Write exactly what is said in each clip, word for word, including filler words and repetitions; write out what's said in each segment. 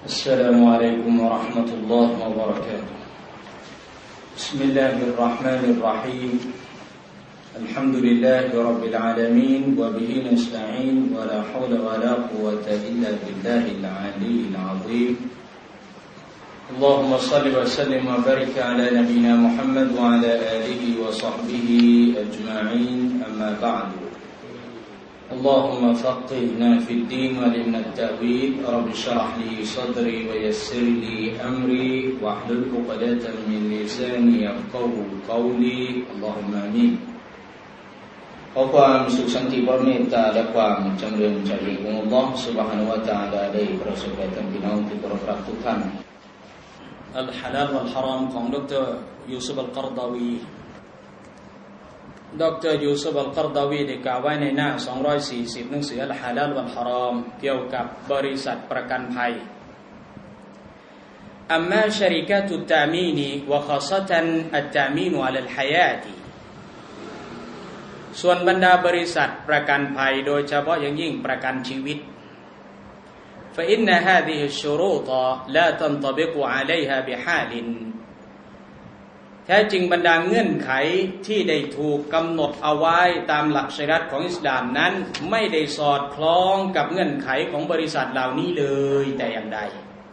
السلام عليكم ورحمة الله وبركاته بسم الله الرحمن الرحيم الحمد لله رب العالمين وبه نستعين ولا حول ولا قوة إلا بالله العلي العظيم اللهم صل وسلم وبارك على نبينا محمد وعلى آله وصحبه أجمعين أما بعد اللهم فقهنا في الدين وعلمنا التأويل رب اشرح لي صدري ويسر لي أمري واحلل عقدة من لساني يفقهوا قولي اللهم آمين ขอความสุขสันติพระเมตตาและความจำเริญใจของอัลเลาะห์ซุบฮานะฮูวะตะอาลาได้ประสบแก่ท่านพี่น้องที่เคารพรักทุกท่านอัลฮะลาลวัลฮารอมของดร.ยูซุฟอัลกัรฎาวีดร.ยูซุฟอัลกัรฎาวีได้กล่าวไว้ในหน้าสองร้อยสี่สิบหนังสืออัลฮะลาลวัลฮารอมเกี่ยวกับบริษัทประกันภัยอัมมาชะริกะตุตตามีนวะคอซะตันอัตตามีนอะลัลฮะยาติส่วนบรรดาบริษัทประกันภัยโดยเฉพาะอย่างยิ่งประกันชีวิต فإن هذه الشروط لا تنطبق عليها بحال แท้จริงบรรดาเงื่อนไขที่ได้ถูกกำหนดเอาไว้ตามหลักชัยริอะห์ของอิสลามนั้นไม่ได้สอดคล้องกับเงื่อนไขของบริษัทเหล่านี้เลยแต่อย่างใด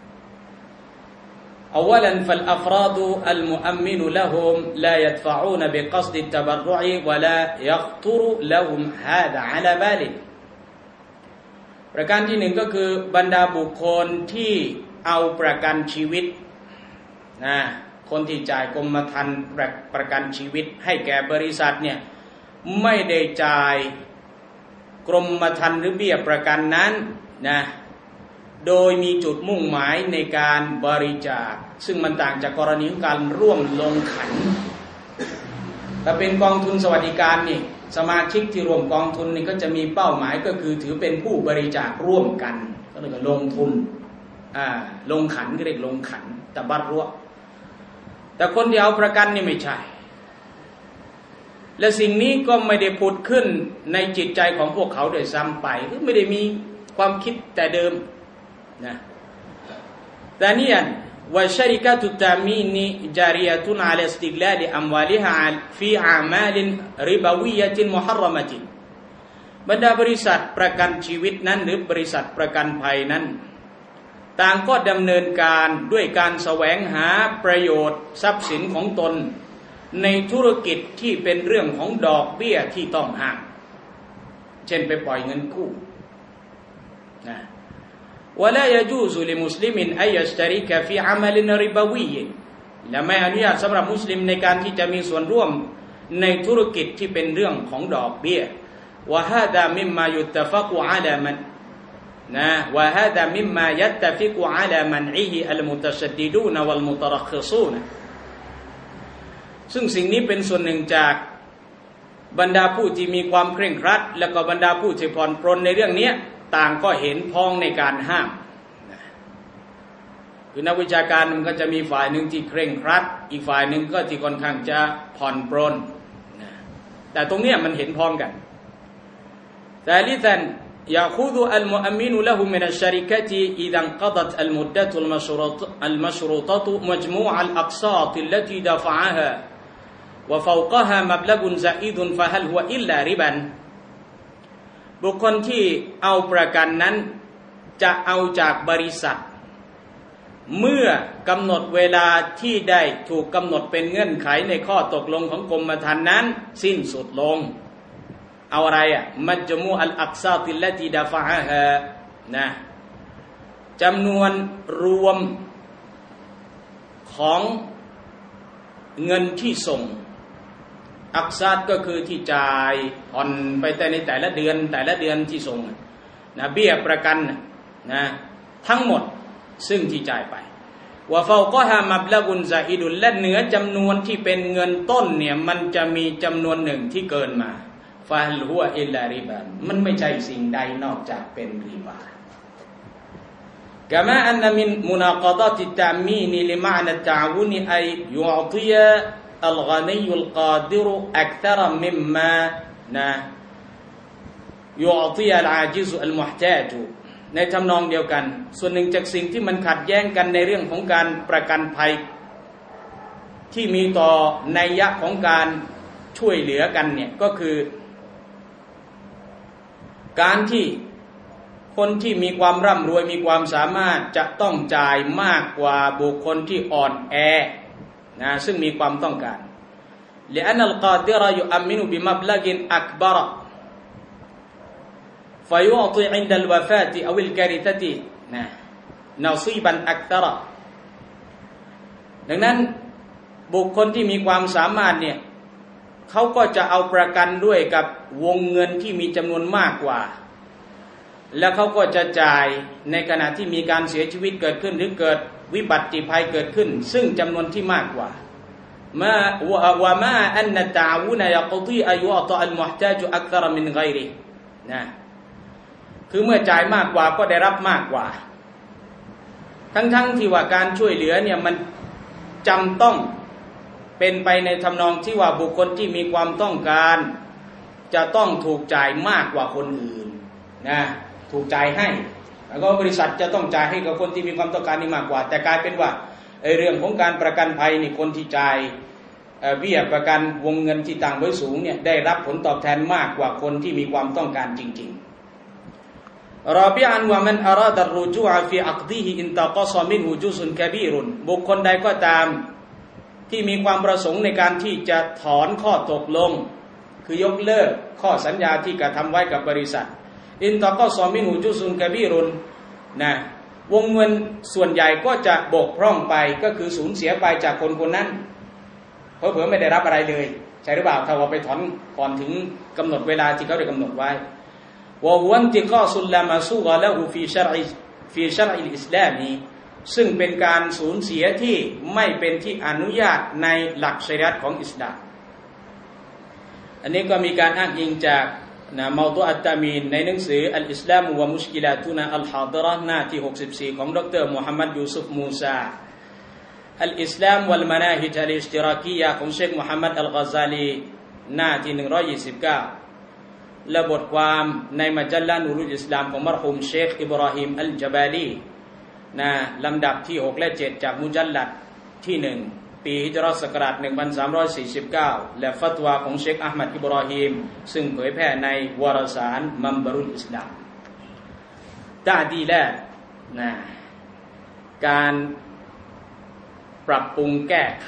أولا فالأفراد المؤمن لهم لا يدفعون بقصد التبرع ولا يخطر لهم هذا على بال ประการที่หนึ่งก็คือบรรดาบุคคลที่เอาประกันชีวิตนะคนที่จ่ายกรมธรรม์ประ, ประกันชีวิตให้แก่บริษัทเนี่ยไม่ได้จ่ายกรมธรรม์หรือเบี้ยประกันนั้นนะโดยมีจุดมุ่งหมายในการบริจาคซึ่งมันต่างจากกรณีของการร่วมลงขันถ้าเป็นกองทุนสวัสดิการนี่สมาชิกที่ร่วมกองทุนนี่ก็จะมีเป้าหมายก็คือถือเป็นผู้บริจาคร่วมกันก็เรียกว่าลงทุนอ่าลงขันก็เรียกลงขันตะบัดรัวแต่คนที่เอาประกันนี่ไม่ใช่และสิ่งนี้ก็ไม่ได้ผุดขึ้นในจิตใจของพวกเขาโดยซ้ำไปคือไม่ได้มีความคิดแต่เดิมนะแต่นี่وشركات التأمين جارية على استغلال أموالها في أعمال ربوية محرمة บรรดาบริษัทประกันชีวิตนั้นหรือบริษัทประกันภัยนั้นต่างก็ดำเนินการด้วยการแสวงหาประโยชน์ทรัพย์สินของตนในธุรกิจที่เป็นเรื่องของดอกเบี้ยที่ต้องห้ามเช่นไปปล่อยเงินกู้นะولا يجوز لمسلم أن يشترك في عمل ربوي และไม่อนุญาตสำหรับมุสลิมในการที่จะมีส่วนร่วมในธุรกิจที่เป็นเรื่องของดอกเบี้ย وهذا مما يتفق على من นะ وهذا مما يتفق على منعه المتشددون والمترخصون ซึ่งสิ่งนี้เป็นส่วนหนึ่งจากบรรดาผู้ที่มีความเคร่งครัดและก็บรรดาผู้ที่ผ่อนปรนในเรื่องนี้ต่างก็เห็นพ้องในการห้ามคือนักวิชาการมันก็จะมีฝ่ายหนึ่งที่เคร่งครัดอีกฝ่ายหนึ่งก็ที่ค่อนข้างจะผ่อนปรนแต่ตรงนี้มันเห็นพ้องกันแต่ลิซันيأخذ المؤمن له من الشركة إذا انقضت المدة المشروطة مجموع الأقساط التي دفعها وفوقها مبلغ زائد فهل هو إلا رباบุคคลที่เอาประกันนั้นจะเอาจากบริษัทเมื่อกำหนดเวลาที่ได้ถูกกำหนดเป็นเงื่อนไขในข้อตกลงของกรมธรรม์นั้นสิ้นสุดลงเอาอะไรอ่ะมัจมูอัลอักซาติลลตีดาฟะฮะนะจำนวนรวมของเงินที่ส่งอักซาดก็คือที่จ่ายผ่อนไปแต่ในแต่ละเดือนแต่ละเดือนที่ส่งนะเบี้ยประกันนะทั้งหมดซึ่งที่จ่ายไปว่าฟาวก็ฮามับละกุนซาอิดุลและเหนือจำนวนที่เป็นเงินต้นเนี่ยมันจะมีจำนวนหนึ่งที่เกินมาฟาฮัลฮุวะอิลลาริบามันไม่ใช่สิ่งใดนอกจากเป็นริบากะมาอันนะมินมุนาฆะฎาติตตะมีนลิมะนะตะอะวุนอัยยุอติยะالغني القادر أكثر مما يعطي العاجز المحتاج ในทำนองเดียวกันส่วนหนึ่งจากสิ่งที่มันขัดแย้งกันในเรื่องของการประกันภัยที่มีต่อนัยยะของการช่วยเหลือกันเนี่ยก็คือการที่คนที่มีความร่ำรวยมีความสามารถจะต้องจ่ายมากกว่าบุคคลที่อ่อนแอนะซึ่งมีความต้องการلأن القادر يؤمن بمبلغ أكبر فيعطي عند الوفاة أو الكارثة نصيبا أكثر ดังนั้นบุคคลที่มีความสามารถเนี่ยเขาก็จะเอาประกันด้วยกับวงเงินที่มีจำนวนมากกว่าแล้วเขาก็จะจ่ายในขณะที่มีการเสียชีวิตเกิดขึ้นหรือเกิดวิบัติภัยเกิดขึ้นซึ่งจำนวนที่มากกว่ามาว่ามาอันนัตตะอาวุนยะกฎีอายุอัตอัลมุฮตาจอักษรมินไกรินะคือเมื่อจ่ายมากกว่าก็ได้รับมากกว่าทั้งๆที่ว่าการช่วยเหลือเนี่ยมันจำต้องเป็นไปในทำนองที่ว่าบุคคลที่มีความต้องการจะต้องถูกจ่ายมากกว่าคนอื่นนะถูกจ่ายให้แล้วก็บริษัทจะต้องจ่ายให้กับคนที่มีความต้องการนี่มากกว่าแต่กลายเป็นว่าไอ้เรื่องของการประกันภัยนี่คนที่จ่ายเบี้ยประกันวงเงินที่ต่างไว้สูงเนี่ยได้รับผลตอบแทนมากกว่าคนที่มีความต้องการจริงๆรอบิอันว่ามันอาราดัรรุจูอะฟีอักดีฮิอินตะกอซอมินฮุจุซุนกะบีรุนบุคคลใดก็ตามที่มีความประสงค์ในการที่จะถอนข้อตกลงคือยกเลิกข้อสัญญาที่กระทำไว้กับบริษัทอินตะกอซอมินฮุจุซุนกะบีรุนนะวงเงินส่วนใหญ่ก็จะบกพร่องไปก็คือสูญเสียไปจากคนคนนั้นเพราะเผื่อไม่ได้รับอะไรเลยใช่หรือเปล่าถ้าว่าไปถอนก่อนถึงกำหนดเวลาที่เขาได้กำหนดไว้วะฮุวันติกอซุลลามาซูกะละฮูฟีชัรอิฟีชัรอิลอิสลามีซึ่งเป็นการสูญเสียที่ไม่เป็นที่อนุญาตในหลักชัรีอะห์ของอิสลามอันนี้ก็มีการอ้างอิงจากนะมอฎออัตตามีนในหนังสืออัลอิสลามวะมุชกิลาตุนาอัลฮาฎิเราะห์หน้าที่หกสิบสี่ของดรมุฮัมมัดยูซุฟมูซาอัลอิสลามวัลมะนาฮิจอัลอิชติรากียะห์ของเชคมุฮัมมัดอัลฆอซาลีหน้าที่หนึ่งร้อยยี่สิบเก้าและบทความในมัจลัลนูรุลอิสลามของมรฮุมเชคอิบราฮิมอัลญะบาลีนะลำดับที่หกและเจ็ดจากมุจัลลัดที่หนึ่งปีฮิจเราะห์ศักราชหนึ่งพันสามร้อยสี่สิบเก้าและฟัตวาของเชคอะห์มัดอิบราฮิมซึ่งเผยแพร่ในวารสารมัมบารุลอิสลามตะดีละนะการปรับปรุงแก้ไข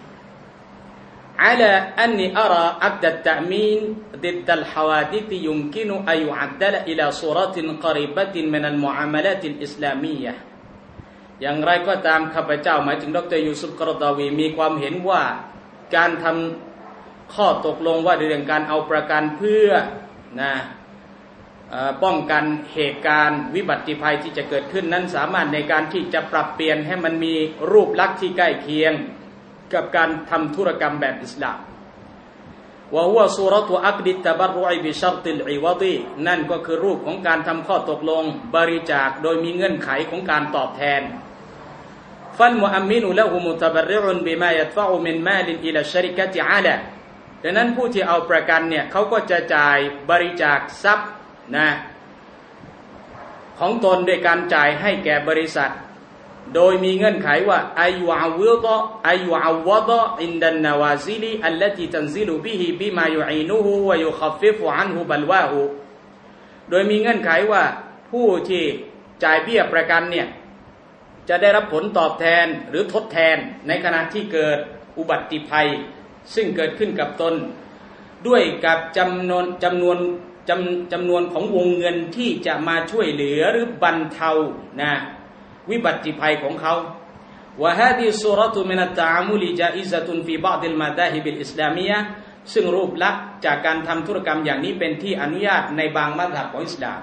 على أني أرى عقد التأمين ضد الحوادث يمكن أن يعدل إلى صورة قريبة من المعاملات الإسلامية อย่างไรก็ตามข้าพเจ้าหมายถึงดรยูซุฟกอรฎอวีมีความเห็นว่าการทำข้อตกลงว่าเรื่องการเอาประกันเพื่อนะป้องกันเหตุการณ์วิบัติภัยที่จะเกิดขึ้นนั้นสามารถในการที่จะปรับเปลี่ยนให้มันมีรูปลักษณ์ที่ใกล้เคียงกับการทำธุรกรรมแบบอิสลามวะฮุวะซูเราะตุอักดิตตะบัรรุอบิชัรติลอิวะฎินั่นก็คือรูปของการทำข้อตกลงบริจาคโดยมีเงื่อนไขของการตอบแทนฟัลมุอัมมินุละฮุมุตะบัรริอุนบิมายัดฟะอุมินมาลินอิลาชะริกะติอะลาดังนั้นผู้ที่เอาประกันเนี่ยเขาก็จะจ่ายบริจาคทรัพย์นะของตนด้วยการจ่ายให้แก่บริษัทโดยมีเงื่อนไขว่าอายุอาวดะอายุอาวดะอินดันนาวาซิลีอัลลตีตันซิลุบิฮิบิมายุอีนุฮูวะยุคัฟฟิฟุอันฮุบัลวาฮูโดยมีเงื่อนไขว่าผู้ที่จ่ายเบี้ยประกันเนี่ยจะได้รับผลตอบแทนหรือทดแทนในขณะที่เกิดอุบัติภัยซึ่งเกิดขึ้นกับตนด้วยกับจำนวนจำนวนจำจำนวนของวงเงินที่จะมาช่วยเหลือหรือบรรเทานะวิบัติภัยของเขาวะฮาดิซูเราะตุมินัตตะอามุลิญาอิซะตุนฟีบะฎิลมาดาฮิบิลอิสลามียะห์ซึ่งรูปลักษณ์จากการทำธุรกรรมอย่างนี้เป็นที่อนุญาตในบางมัซฮับของอิสลาม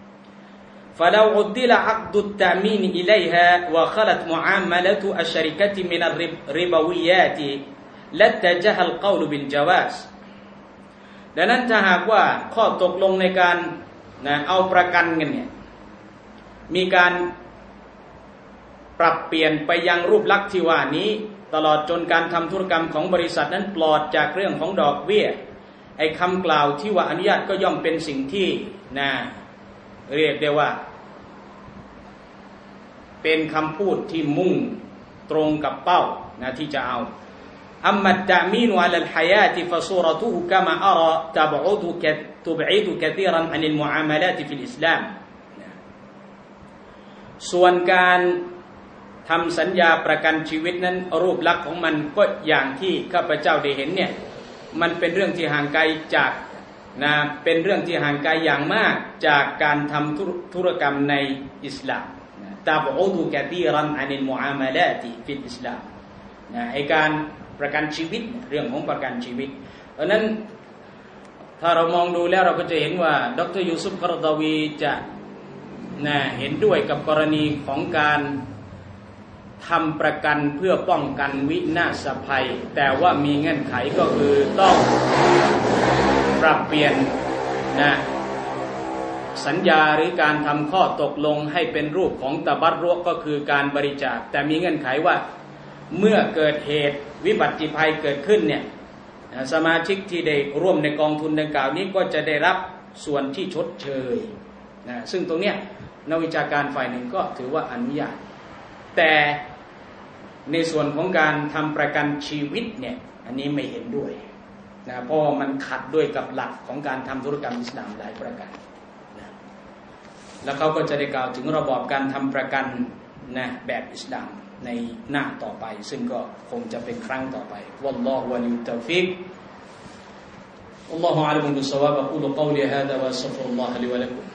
فلو عدل عقد التأمين إليها وخلت معاملة الشركة من الربويات لاتجه القول بالجواز ดังนั้นถ้าหากว่าข้อตกลงในการนะเอาประกันกันเนี่ยมีการปรับเปลี่ยนไปยังรูปลักษณ์ที่ว่านี้ตลอดจนการทำธุรกรรมของบริษัทนั้นปลอดจากเรื่องของดอกเบี้ยไอ้คำกล่าวที่ว่าอนุญาตก็ย่อมเป็นสิ่งที่นะเรียกได้ว่าเป็นคำพูดที่มุ่งตรงกับเป้านะที่จะเอาอัมมัดตะมีนอัลลฮายาติฟะซูเราะตุฮุกะมาอะรอตะบอุดุกะตุบอิดุกะซีรันอันลมุอามาลาติฟิลอิสลามส่วนการทำสัญญาประกันชีวิตนั้นรูปลักษณ์ของมันก็อย่างที่ข้าพเจ้าได้เห็นเนี่ยมันเป็นเรื่องที่ห่างไกลจากนะเป็นเรื่องที่ห่างไกลอย่างมากจากการทำธุรกรรมในอิสลามตาบอุดุกะซีรันอันลมุอามาลาติฟิลอิสลามนะไอ้การประกันชีวิตเรื่องของประกันชีวิตเพราะนั้นถ้าเรามองดูแล้วเราก็จะเห็นว่าดร.ยูซุฟ กอรฎอวีจะนะเห็นด้วยกับกรณีของการทำประกันเพื่อป้องกันวินาศภัยแต่ว่ามีเงื่อนไขก็คือต้องปรับเปลี่ยนนะสัญญาหรือการทำข้อตกลงให้เป็นรูปของตะบัรรุก็คือการบริจาคแต่มีเงื่อนไขว่าเมื่อเกิดเหตุวิบัติภัยเกิดขึ้นเนี่ยสมาชิกที่ได้ร่วมในกองทุนดังกล่าวนี้ก็จะได้รับส่วนที่ชดเชยนะซึ่งตรงเนี้ยนักวิชาการฝ่ายหนึ่งก็ถือว่าอนุญาตแต่ในส่วนของการทำประกันชีวิตเนี่ยอันนี้ไม่เห็นด้วยนะเพราะมันขัดด้วยกับหลักของการทำธุรกรรมอิสลามหลายประการนะแล้วเขาก็จะได้กล่าวถึงระบอบการทำประกันนะแบบอิสลามในหน้าต่อไปซึ่งก็คงจะเป็นครั้งต่อไปวัลลอฮุวะลิยตตอฟิกอัลลอฮุอะลัมบิศชาวาบ أقول قولي هذا وأستغفر الله لي ولكم